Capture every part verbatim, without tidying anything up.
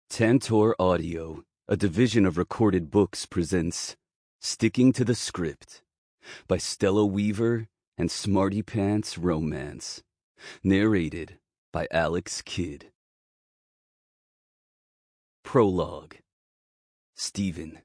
Tantor Audio, a division of Recorded Books, presents Sticking to the Script by Stella Weaver and Smarty Pants Romance. Narrated by Alex Kidd. Prologue. Stephen.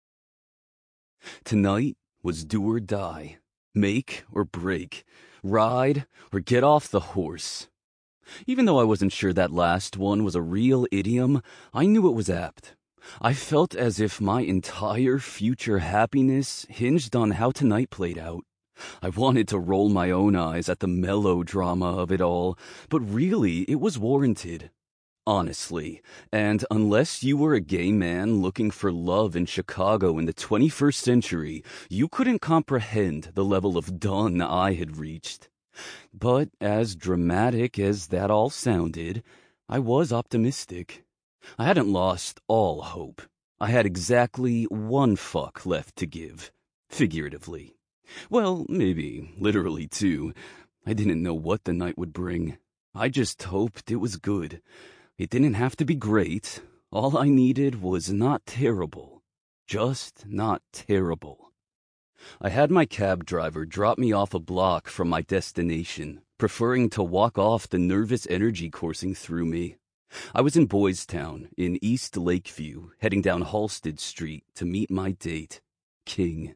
Tonight was do or die, make or break, ride or get off the horse. Even though I wasn't sure that last one was a real idiom, I knew it was apt. I felt as if my entire future happiness hinged on how tonight played out. I wanted to roll my own eyes at the melodrama of it all, but really it was warranted. Honestly, and unless you were a gay man looking for love in Chicago in the twenty-first century, you couldn't comprehend the level of done I had reached. But as dramatic as that all sounded, I was optimistic. I hadn't lost all hope. I had exactly one fuck left to give, figuratively. Well, maybe literally two. I didn't know what the night would bring. I just hoped it was good. It didn't have to be great. All I needed was not terrible. Just not terrible. I had my cab driver drop me off a block from my destination, preferring to walk off the nervous energy coursing through me. I was in Boys Town, in East Lakeview, heading down Halsted Street to meet my date, King.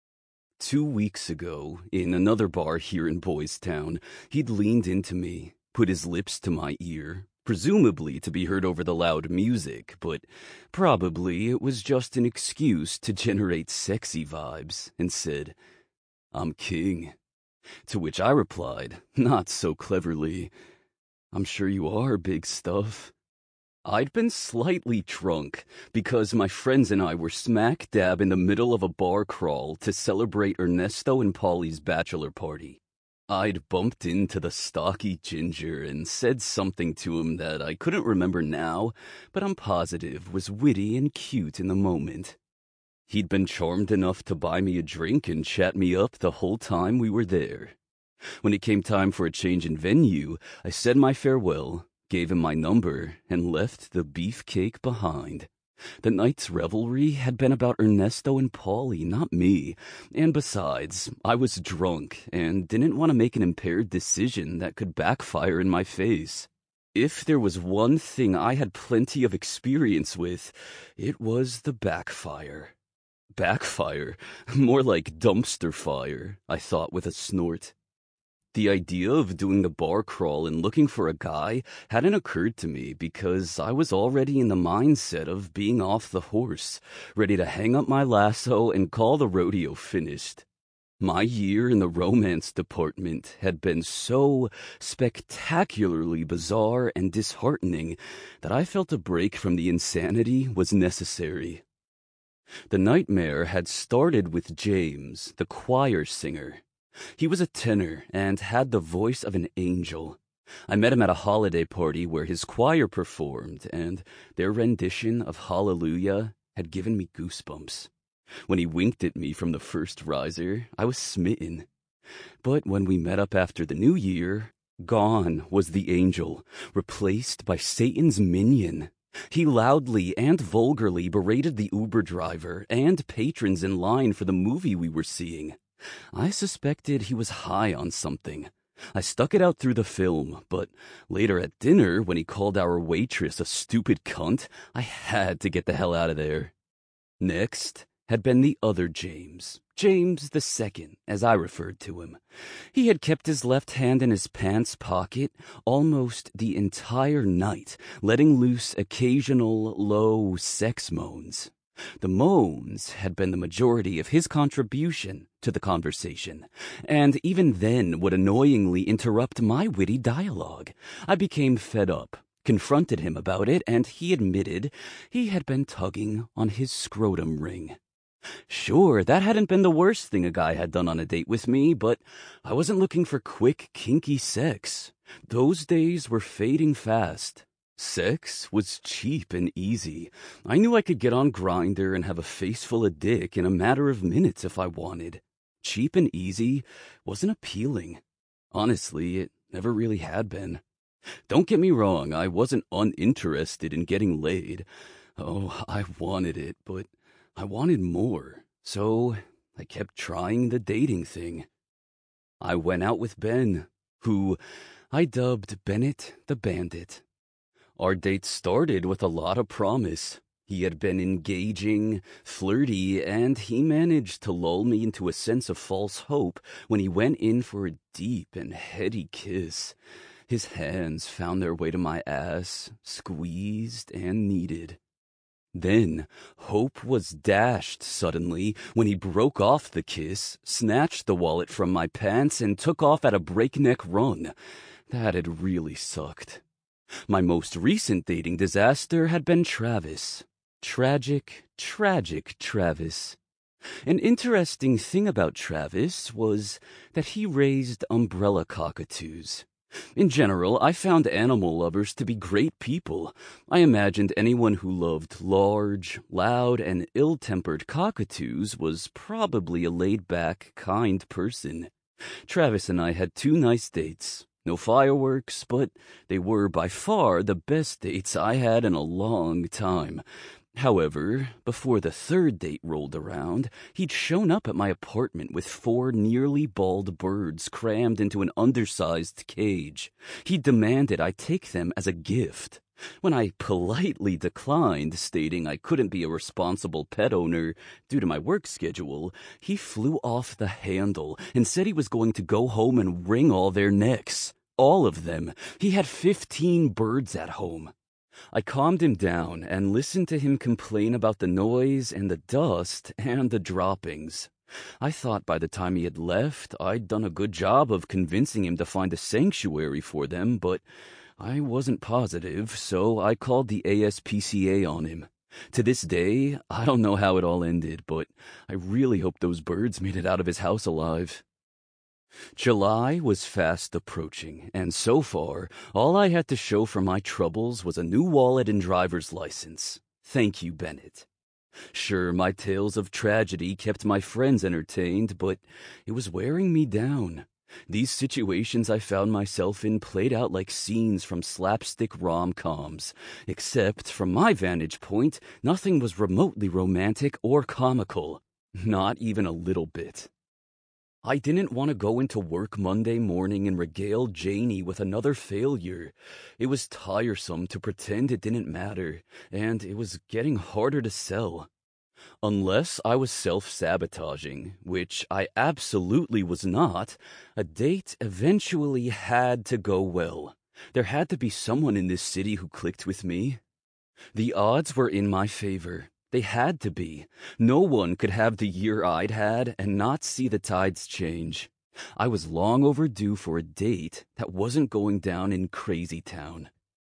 Two weeks ago, in another bar here in Boys Town, he'd leaned into me, put his lips to my ear, presumably to be heard over the loud music, but probably it was just an excuse to generate sexy vibes, and said, "I'm King." To which I replied, not so cleverly, "I'm sure you are, big stuff." I'd been slightly drunk because my friends and I were smack dab in the middle of a bar crawl to celebrate Ernesto and Polly's bachelor party. I'd bumped into the stocky ginger and said something to him that I couldn't remember now, but I'm positive was witty and cute in the moment. He'd been charmed enough to buy me a drink and chat me up the whole time we were there. When it came time for a change in venue, I said my farewell, gave him my number, and left the beefcake behind. The night's revelry had been about Ernesto and Polly, not me, and besides, I was drunk and didn't want to make an impaired decision that could backfire in my face. If there was one thing I had plenty of experience with, it was the backfire. Backfire? More like dumpster fire, I thought with a snort. The idea of doing the bar crawl and looking for a guy hadn't occurred to me because I was already in the mindset of being off the horse, ready to hang up my lasso and call the rodeo finished. My year in the romance department had been so spectacularly bizarre and disheartening that I felt a break from the insanity was necessary. The nightmare had started with James, the choir singer. He was a tenor and had the voice of an angel. I met him at a holiday party where his choir performed, and their rendition of Hallelujah had given me goosebumps. When he winked at me from the first riser, I was smitten. But when we met up after the new year, gone was the angel, replaced by Satan's minion. He loudly and vulgarly berated the Uber driver and patrons in line for the movie we were seeing. I suspected he was high on something. I stuck it out through the film, but later at dinner, when he called our waitress a stupid cunt, I had to get the hell out of there. Next had been the other James, James the Second, as I referred to him. He had kept his left hand in his pants pocket almost the entire night, letting loose occasional low sex moans. The moans had been the majority of his contribution to the conversation, and even then would annoyingly interrupt my witty dialogue. I became fed up, confronted him about it, and he admitted he had been tugging on his scrotum ring. Sure, that hadn't been the worst thing a guy had done on a date with me, but I wasn't looking for quick, kinky sex. Those days were fading fast. Sex was cheap and easy. I knew I could get on Grindr and have a face full of dick in a matter of minutes if I wanted. Cheap and easy wasn't appealing. Honestly, it never really had been. Don't get me wrong, I wasn't uninterested in getting laid. Oh, I wanted it, but I wanted more, so I kept trying the dating thing. I went out with Ben, who I dubbed Bennett the Bandit. Our date started with a lot of promise. He had been engaging, flirty, and he managed to lull me into a sense of false hope when he went in for a deep and heady kiss. His hands found their way to my ass, squeezed and kneaded. Then, hope was dashed suddenly when he broke off the kiss, snatched the wallet from my pants, and took off at a breakneck run. That had really sucked. My most recent dating disaster had been Travis. Tragic, tragic Travis. An interesting thing about Travis was that he raised umbrella cockatoos. In general, I found animal lovers to be great people. I imagined anyone who loved large, loud, and ill-tempered cockatoos was probably a laid-back, kind person. Travis and I had two nice dates. No fireworks, but they were by far the best dates I had in a long time. However, before the third date rolled around, he'd shown up at my apartment with four nearly bald birds crammed into an undersized cage. He demanded I take them as a gift. When I politely declined, stating I couldn't be a responsible pet owner due to my work schedule, he flew off the handle and said he was going to go home and wring all their necks. All of them. He had fifteen birds at home. I calmed him down and listened to him complain about the noise and the dust and the droppings. I thought by the time he had left, I'd done a good job of convincing him to find a sanctuary for them, but I wasn't positive, so I called the A S P C A on him. To this day, I don't know how it all ended, but I really hope those birds made it out of his house alive. July was fast approaching, and so far, all I had to show for my troubles was a new wallet and driver's license. Thank you, Bennett. Sure, my tales of tragedy kept my friends entertained, but it was wearing me down. These situations I found myself in played out like scenes from slapstick rom-coms, except, from my vantage point, nothing was remotely romantic or comical. Not even a little bit. I didn't want to go into work Monday morning and regale Janie with another failure. It was tiresome to pretend it didn't matter, and it was getting harder to sell. Unless I was self-sabotaging, which I absolutely was not, a date eventually had to go well. There had to be someone in this city who clicked with me. The odds were in my favor. They had to be. No one could have the year I'd had and not see the tides change. I was long overdue for a date that wasn't going down in Crazy Town.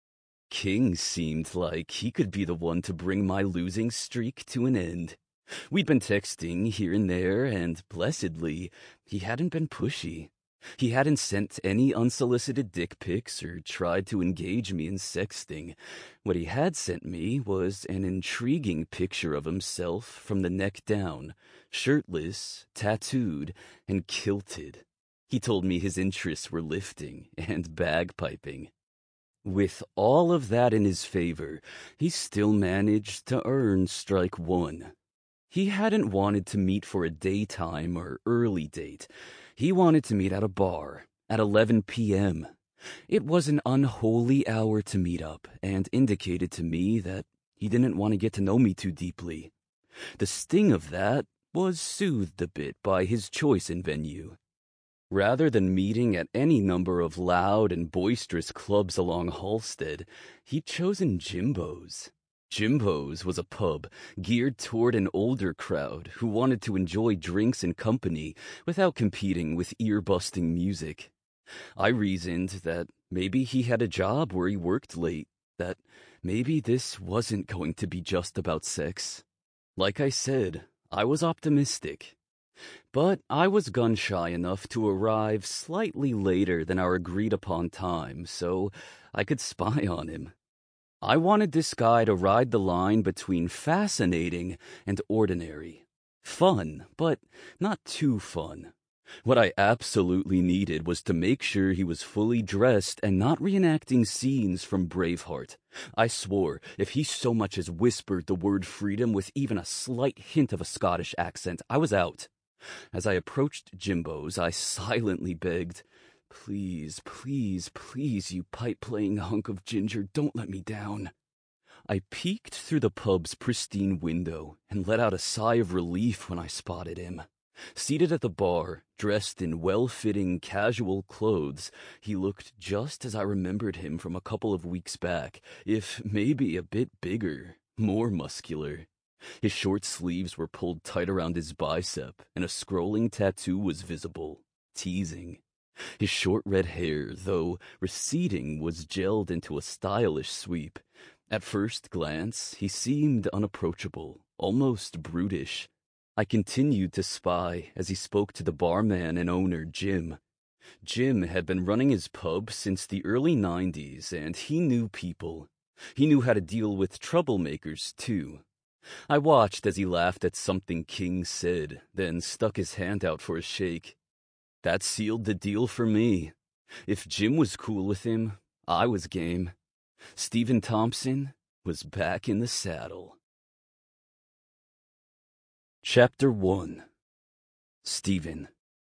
King seemed like he could be the one to bring my losing streak to an end. We'd been texting here and there, and blessedly, he hadn't been pushy. He hadn't sent any unsolicited dick pics or tried to engage me in sexting. What he had sent me was an intriguing picture of himself from the neck down, shirtless, tattooed, and kilted. He told me his interests were lifting and bagpiping. With all of that in his favor, he still managed to earn strike one. He hadn't wanted to meet for a daytime or early date. He wanted to meet at a bar at eleven p.m. It was an unholy hour to meet up and indicated to me that he didn't want to get to know me too deeply. The sting of that was soothed a bit by his choice in venue. Rather than meeting at any number of loud and boisterous clubs along Halsted, he'd chosen Jimbo's. Jimbo's was a pub geared toward an older crowd who wanted to enjoy drinks and company without competing with ear-busting music. I reasoned that maybe he had a job where he worked late, that maybe this wasn't going to be just about sex. Like I said, I was optimistic. But I was gun-shy enough to arrive slightly later than our agreed-upon time, so I could spy on him. I wanted this guy to ride the line between fascinating and ordinary. Fun, but not too fun. What I absolutely needed was to make sure he was fully dressed and not reenacting scenes from Braveheart. I swore if he so much as whispered the word freedom with even a slight hint of a Scottish accent, I was out. As I approached Jimbo's, I silently begged, "Please, please, please, you pipe-playing hunk of ginger, don't let me down." I peeked through the pub's pristine window and let out a sigh of relief when I spotted him. Seated at the bar, dressed in well-fitting casual clothes, he looked just as I remembered him from a couple of weeks back, if maybe a bit bigger, more muscular. His short sleeves were pulled tight around his bicep, and a scrolling tattoo was visible, teasing. His short red hair, though receding, was gelled into a stylish sweep. At first glance, he seemed unapproachable, almost brutish. I continued to spy as he spoke to the barman and owner, Jim. Jim had been running his pub since the early nineties, and he knew people. He knew how to deal with troublemakers, too. I watched as he laughed at something King said, then stuck his hand out for a shake. That sealed the deal for me. If Jim was cool with him, I was game. Stephen Thompson was back in the saddle. Chapter one. Stephen.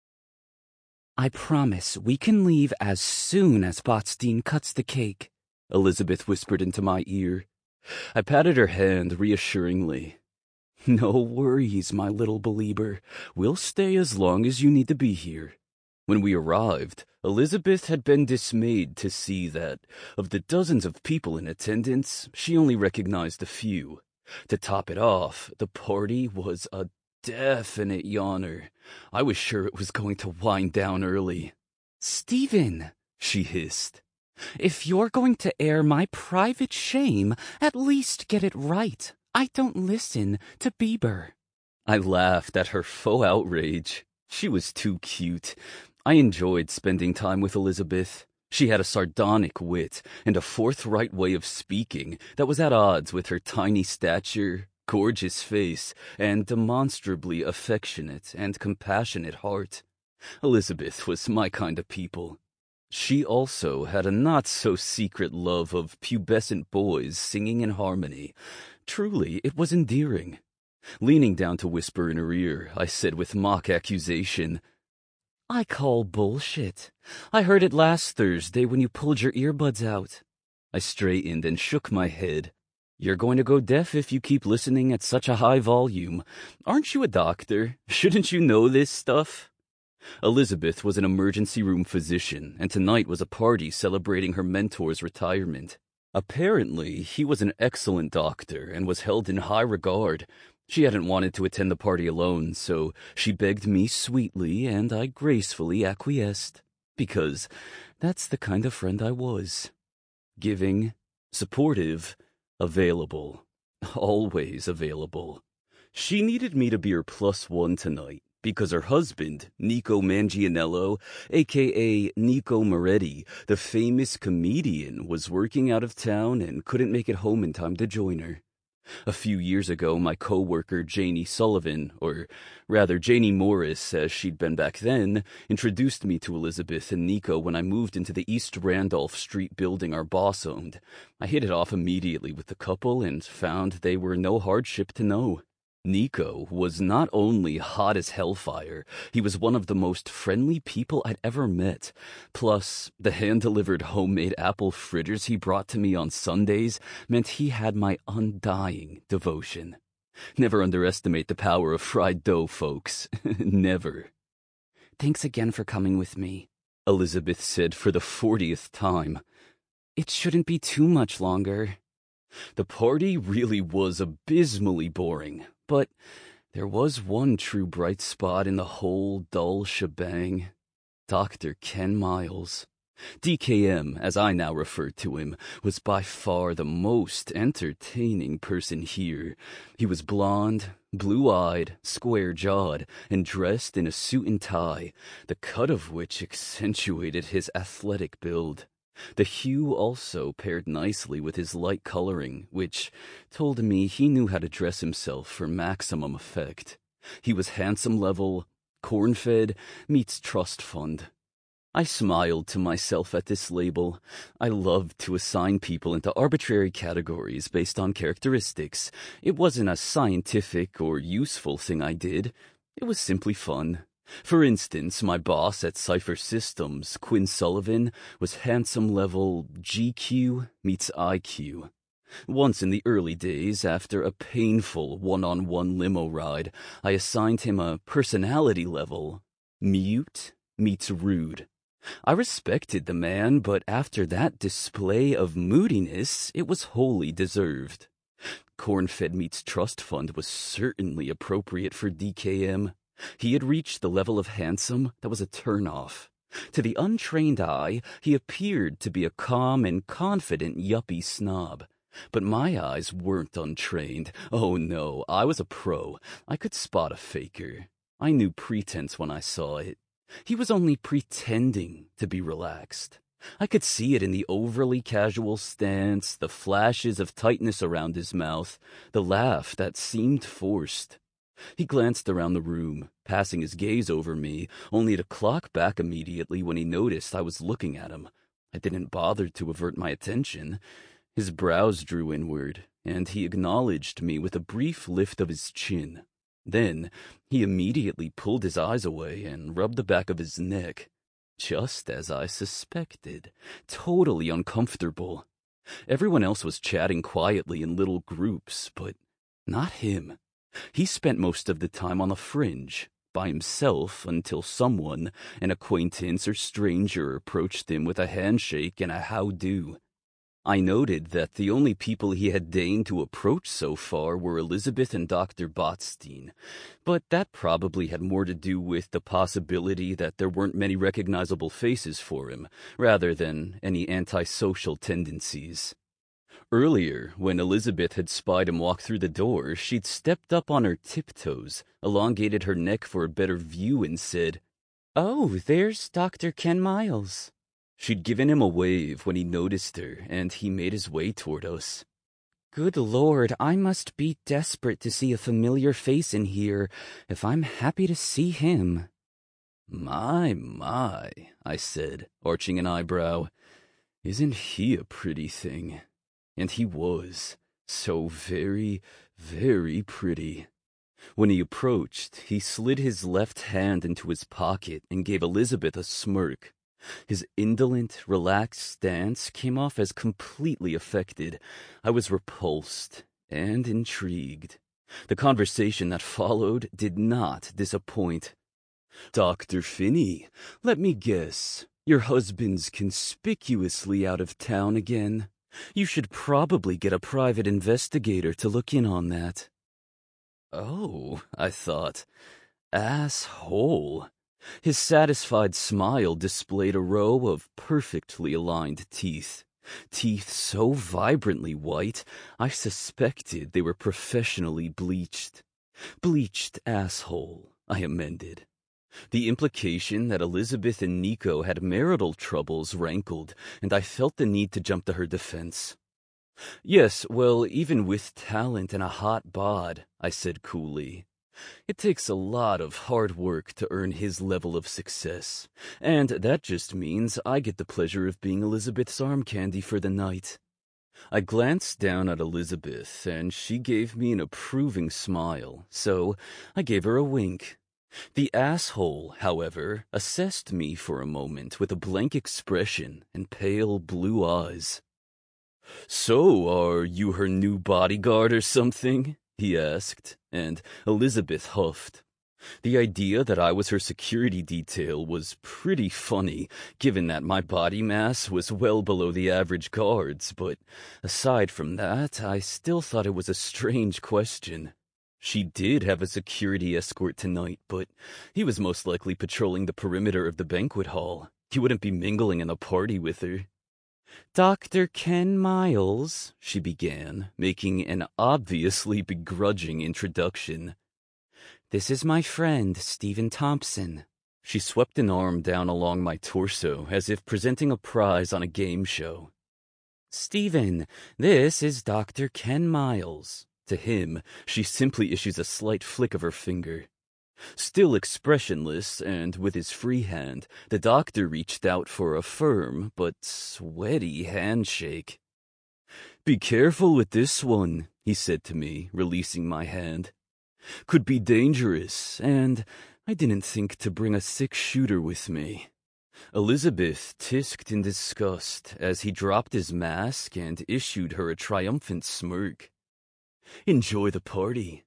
"I promise we can leave as soon as Botstein cuts the cake," Elizabeth whispered into my ear. I patted her hand reassuringly. "No worries, my little believer. We'll stay as long as you need to be here." When we arrived, Elizabeth had been dismayed to see that, of the dozens of people in attendance, she only recognized a few. To top it off, the party was a definite yawner. I was sure it was going to wind down early. "Stephen," she hissed, "if you're going to air my private shame, at least get it right. I don't listen to Bieber." I laughed at her faux outrage. She was too cute. I enjoyed spending time with Elizabeth. She had a sardonic wit and a forthright way of speaking that was at odds with her tiny stature, gorgeous face, and demonstrably affectionate and compassionate heart. Elizabeth was my kind of people. She also had a not-so-secret love of pubescent boys singing in harmony. Truly, it was endearing. Leaning down to whisper in her ear, I said with mock accusation, "I call bullshit. I heard it last Thursday when you pulled your earbuds out." I straightened and shook my head. "You're going to go deaf if you keep listening at such a high volume. Aren't you a doctor? Shouldn't you know this stuff?" Elizabeth was an emergency room physician, and tonight was a party celebrating her mentor's retirement. Apparently, he was an excellent doctor and was held in high regard. She hadn't wanted to attend the party alone, so she begged me sweetly, and I gracefully acquiesced, because that's the kind of friend I was. Giving, supportive, available, always available. She needed me to be her plus one tonight, because her husband, Nico Mangianello, aka Nico Moretti, the famous comedian, was working out of town and couldn't make it home in time to join her. A few years ago, my co-worker Janie Sullivan, or rather Janie Morris as she'd been back then, introduced me to Elizabeth and Nico when I moved into the East Randolph Street building our boss owned. I hit it off immediately with the couple and found they were no hardship to know. Nico was not only hot as hellfire, he was one of the most friendly people I'd ever met. Plus, the hand-delivered homemade apple fritters he brought to me on Sundays meant he had my undying devotion. Never underestimate the power of fried dough, folks. Never. "Thanks again for coming with me," Elizabeth said for the fortieth time. "It shouldn't be too much longer." The party really was abysmally boring, but there was one true bright spot in the whole dull shebang. Doctor Ken Miles. D K M, as I now referred to him, was by far the most entertaining person here. He was blonde, blue-eyed, square-jawed, and dressed in a suit and tie, the cut of which accentuated his athletic build. The hue also paired nicely with his light coloring, which told me he knew how to dress himself for maximum effect. He was handsome level, Corn-fed meets trust fund. I smiled to myself at this label. I loved to assign people into arbitrary categories based on characteristics. It wasn't a scientific or useful thing I did. It was simply fun. For instance, my boss at Cipher Systems, Quinn Sullivan, was handsome level G Q meets I Q. Once in the early days, after a painful one-on-one limo ride, I assigned him a personality level mute meets rude. I respected the man, but after that display of moodiness, it was wholly deserved. Corn-fed meets trust fund was certainly appropriate for D K M. He had reached the level of handsome that was a turn-off. To the untrained eye, he appeared to be a calm and confident yuppie snob. But my eyes weren't untrained. Oh no, I was a pro. I could spot a faker. I knew pretense when I saw it. He was only pretending to be relaxed. I could see it in the overly casual stance, the flashes of tightness around his mouth, the laugh that seemed forced. He glanced around the room, passing his gaze over me, only to clock back immediately when he noticed I was looking at him. I didn't bother to avert my attention. His brows drew inward, and he acknowledged me with a brief lift of his chin. Then he immediately pulled his eyes away and rubbed the back of his neck. Just as I suspected. Totally uncomfortable. Everyone else was chatting quietly in little groups, but not him. He spent most of the time on the fringe, by himself, until someone, an acquaintance or stranger, approached him with a handshake and a how-do. I noted that the only people he had deigned to approach so far were Elizabeth and Doctor Botstein, but that probably had more to do with the possibility that there weren't many recognizable faces for him, rather than any antisocial tendencies. Earlier, when Elizabeth had spied him walk through the door, she'd stepped up on her tiptoes, elongated her neck for a better view, and said, "Oh, there's Doctor Ken Miles." She'd given him a wave when he noticed her, and he made his way toward us. Good Lord, I must be desperate to see a familiar face in here, if I'm happy to see him. My, my, I said, arching an eyebrow. Isn't he a pretty thing? And he was. So very, very pretty. When he approached, he slid his left hand into his pocket and gave Elizabeth a smirk. His indolent, relaxed stance came off as completely affected. I was repulsed and intrigued. The conversation that followed did not disappoint. Doctor Finney, let me guess. Your husband's conspicuously out of town again. You should probably get a private investigator to look in on that. Oh, I thought. Asshole. His satisfied smile displayed a row of perfectly aligned teeth. Teeth so vibrantly white, I suspected they were professionally bleached. Bleached asshole, I amended. The implication that Elizabeth and Nico had marital troubles rankled, and I felt the need to jump to her defense. Yes, well, even with talent and a hot bod, I said coolly. It takes a lot of hard work to earn his level of success, and that just means I get the pleasure of being Elizabeth's arm candy for the night. I glanced down at Elizabeth, and she gave me an approving smile, so I gave her a wink. The asshole, however, assessed me for a moment with a blank expression and pale blue eyes. "So, are you her new bodyguard or something?" he asked, and Elizabeth huffed. The idea that I was her security detail was pretty funny, given that my body mass was well below the average guard's, but aside from that, I still thought it was a strange question. She did have a security escort tonight, but he was most likely patrolling the perimeter of the banquet hall. He wouldn't be mingling in a party with her. Doctor Ken Miles, she began, making an obviously begrudging introduction. This is my friend, Stephen Thompson. She swept an arm down along my torso, as if presenting a prize on a game show. Stephen, this is Doctor Ken Miles. To him, she simply issues a slight flick of her finger. Still expressionless, and with his free hand, the doctor reached out for a firm but sweaty handshake. "Be careful with this one," he said to me, releasing my hand. "Could be dangerous, and I didn't think to bring a six-shooter with me." Elizabeth tisked in disgust as he dropped his mask and issued her a triumphant smirk. "Enjoy the party."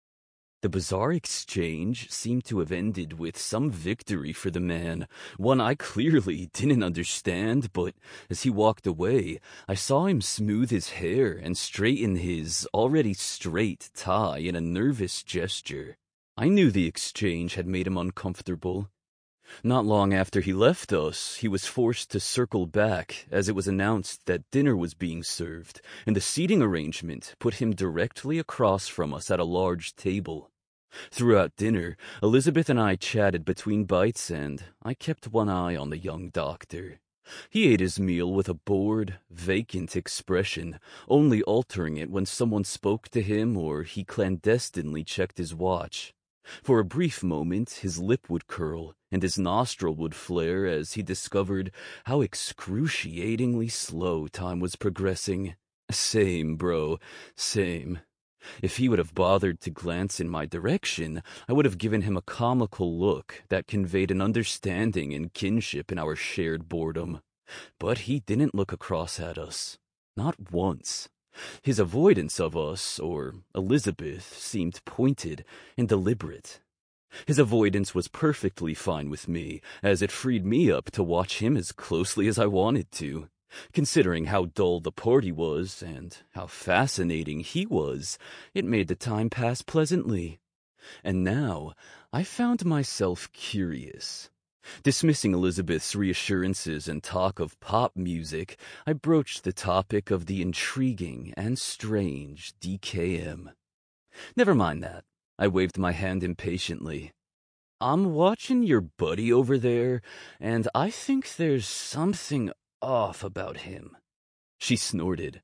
The bizarre exchange seemed to have ended with some victory for the man, one I clearly didn't understand, but as he walked away, I saw him smooth his hair and straighten his already straight tie in a nervous gesture. I knew the exchange had made him uncomfortable. Not long after he left us, he was forced to circle back as it was announced that dinner was being served, and the seating arrangement put him directly across from us at a large table. Throughout dinner, Elizabeth and I chatted between bites, and I kept one eye on the young doctor. He ate his meal with a bored, vacant expression, only altering it when someone spoke to him or he clandestinely checked his watch. For a brief moment, his lip would curl and his nostril would flare as he discovered how excruciatingly slow time was progressing. Same, bro, same. If he would have bothered to glance in my direction, I would have given him a comical look that conveyed an understanding and kinship in our shared boredom. But he didn't look across at us. Not once. His avoidance of us, or Elizabeth, seemed pointed and deliberate. His avoidance was perfectly fine with me, as it freed me up to watch him as closely as I wanted to. Considering how dull the party was, and how fascinating he was, it made the time pass pleasantly. And now, I found myself curious. Dismissing Elizabeth's reassurances and talk of pop music, I broached the topic of the intriguing and strange D K M. Never mind that. I waved my hand impatiently. "I'm watching your buddy over there, and I think there's something off about him." She snorted.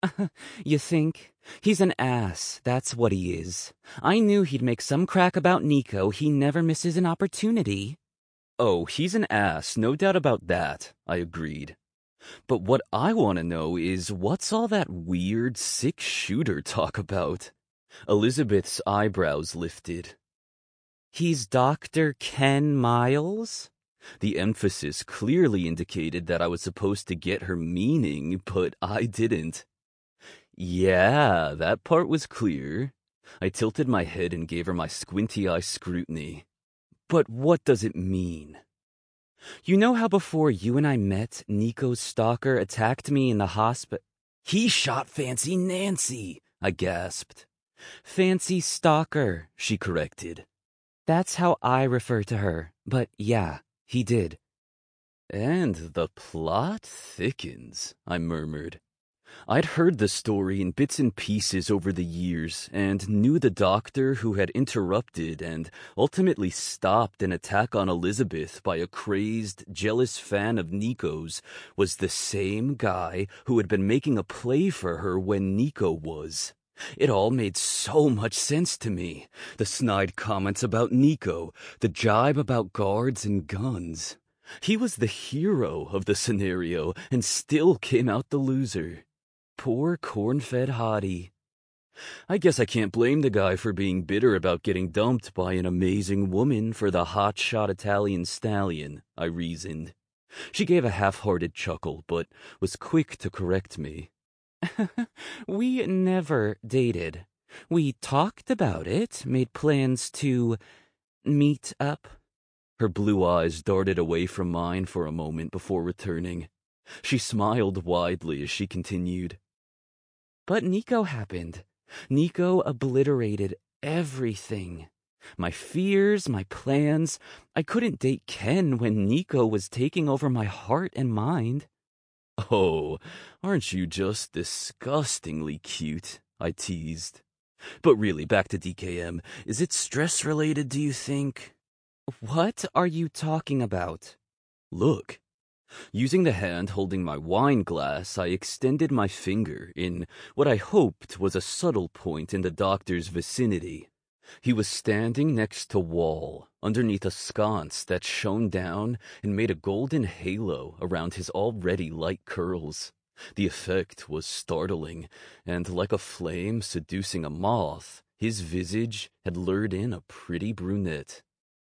You think? He's an ass, that's what he is. I knew he'd make some crack about Nico. He never misses an opportunity. "Oh, he's an ass, no doubt about that," I agreed. "But what I want to know is what's all that weird six-shooter talk about?" Elizabeth's eyebrows lifted. "He's Doctor Ken Miles?" The emphasis clearly indicated that I was supposed to get her meaning, but I didn't. Yeah, that part was clear. I tilted my head and gave her my squinty-eye scrutiny. "But what does it mean?" "You know how before you and I met, Nico's stalker attacked me in the hospital?" "He shot Fancy Nancy," I gasped. "Fancy Stalker," she corrected. "That's how I refer to her, but yeah, he did." "And the plot thickens," I murmured. I'd heard the story in bits and pieces over the years, and knew the doctor who had interrupted and ultimately stopped an attack on Elizabeth by a crazed, jealous fan of Nico's was the same guy who had been making a play for her when Nico was. It all made so much sense to me. The snide comments about Nico, the jibe about guards and guns. He was the hero of the scenario and still came out the loser. Poor corn-fed hottie. I guess I can't blame the guy for being bitter about getting dumped by an amazing woman for the hotshot Italian stallion, I reasoned. She gave a half-hearted chuckle, but was quick to correct me. "We never dated. We talked about it, made plans to meet up." Her blue eyes darted away from mine for a moment before returning. She smiled widely as she continued. "But Nico happened. Nico obliterated everything. My fears, my plans. I couldn't date Ken when Nico was taking over my heart and mind." "Oh, aren't you just disgustingly cute?" I teased. "But really, back to D K M. Is it stress-related, do you think?" "What are you talking about?" "Look." Using the hand holding my wine glass, I extended my finger in what I hoped was a subtle point in the doctor's vicinity. He was standing next to Wall, underneath a sconce that shone down and made a golden halo around his already light curls. The effect was startling, and like a flame seducing a moth, his visage had lured in a pretty brunette.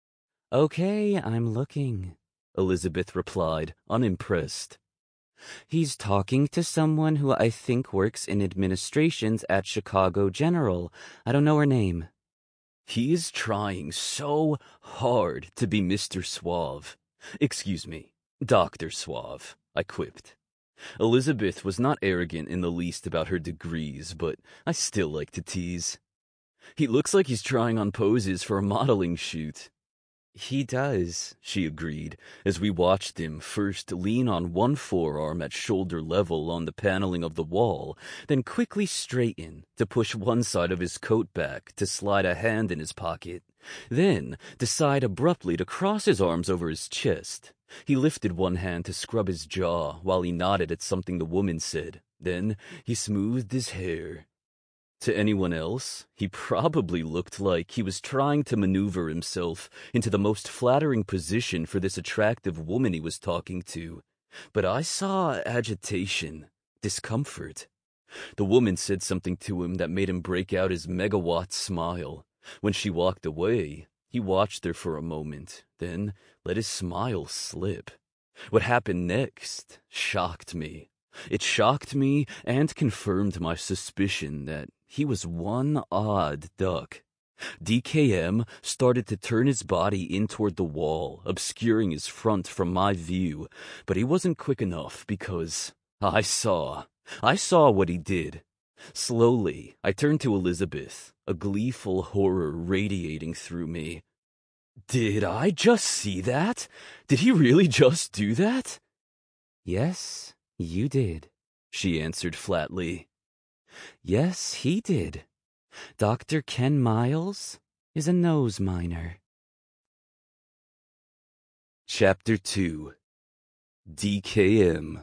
"Okay, I'm looking," Elizabeth replied, unimpressed. "He's talking to someone who I think works in administrations at Chicago General. I don't know her name." He is trying so hard to be Mister Suave. Excuse me, Doctor Suave, I quipped. Elizabeth was not arrogant in the least about her degrees, but I still like to tease. He looks like he's trying on poses for a modeling shoot. "He does," she agreed, as we watched him first lean on one forearm at shoulder level on the paneling of the wall, then quickly straighten to push one side of his coat back to slide a hand in his pocket, then decide abruptly to cross his arms over his chest. He lifted one hand to scrub his jaw while he nodded at something the woman said. Then he smoothed his hair. To anyone else, he probably looked like he was trying to maneuver himself into the most flattering position for this attractive woman he was talking to. But I saw agitation, discomfort. The woman said something to him that made him break out his megawatt smile. When she walked away, he watched her for a moment, then let his smile slip. What happened next shocked me. It shocked me and confirmed my suspicion that he was one odd duck. D K M started to turn his body in toward the wall, obscuring his front from my view, but he wasn't quick enough because I saw. I saw what he did. Slowly, I turned to Elizabeth, a gleeful horror radiating through me. Did I just see that? Did he really just do that? "Yes, you did," she answered flatly. "Yes, he did. Doctor Ken Miles is a nose miner." Chapter two. D K M.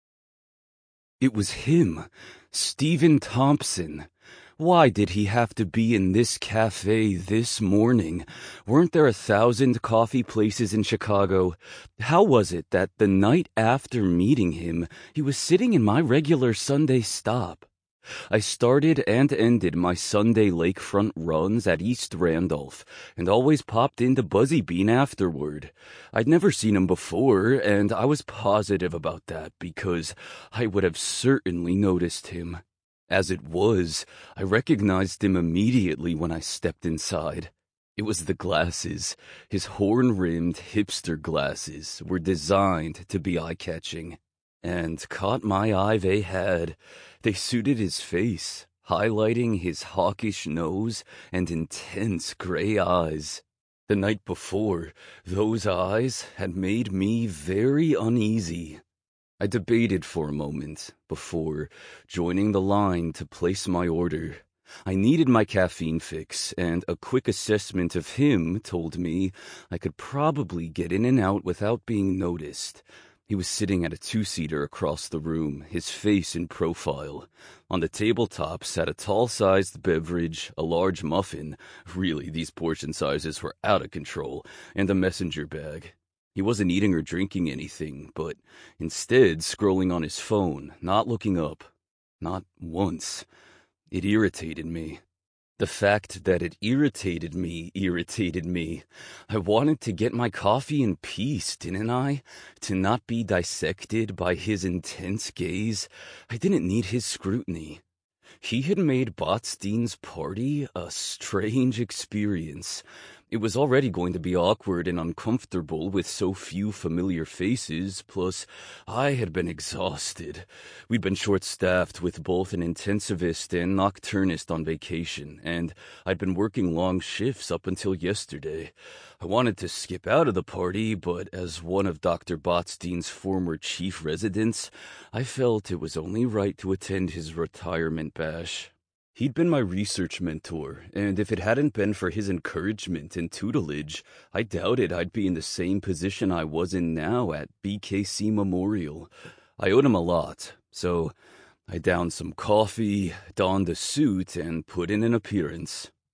It was him, Stephen Thompson. Why did he have to be in this cafe this morning? Weren't there a thousand coffee places in Chicago? How was it that the night after meeting him, he was sitting in my regular Sunday stop? I started and ended my Sunday lakefront runs at East Randolph, and always popped into Buzzy Bean afterward. I'd never seen him before, and I was positive about that because I would have certainly noticed him. As it was, I recognized him immediately when I stepped inside. It was the glasses. His horn-rimmed hipster glasses were designed to be eye-catching. And caught my eye they had. They suited his face, highlighting his hawkish nose and intense gray eyes. The night before, those eyes had made me very uneasy. I debated for a moment before joining the line to place my order. I needed my caffeine fix, and a quick assessment of him told me I could probably get in and out without being noticed. He was sitting at a two-seater across the room, his face in profile. On the tabletop sat a tall-sized beverage, a large muffin — really, these portion sizes were out of control — and a messenger bag. He wasn't eating or drinking anything, but instead scrolling on his phone, not looking up. Not once. It irritated me. The fact that it irritated me irritated me. I wanted to get my coffee in peace, didn't I? To not be dissected by his intense gaze. I didn't need his scrutiny. He had made Botstein's party a strange experience. It was already going to be awkward and uncomfortable with so few familiar faces, plus I had been exhausted. We'd been short-staffed with both an intensivist and nocturnist on vacation, and I'd been working long shifts up until yesterday. I wanted to skip out of the party, but as one of Doctor Botstein's former chief residents, I felt it was only right to attend his retirement bash. He'd been my research mentor, and if it hadn't been for his encouragement and tutelage, I doubted I'd be in the same position I was in now at B K C Memorial. I owed him a lot, so I downed some coffee, donned a suit, and put in an appearance.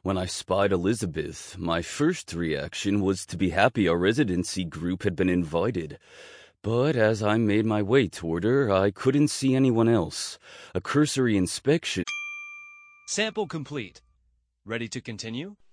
When I spied Elizabeth, my first reaction was to be happy our residency group had been invited. But as I made my way toward her, I couldn't see anyone else. A cursory inspection... Sample complete. Ready to continue?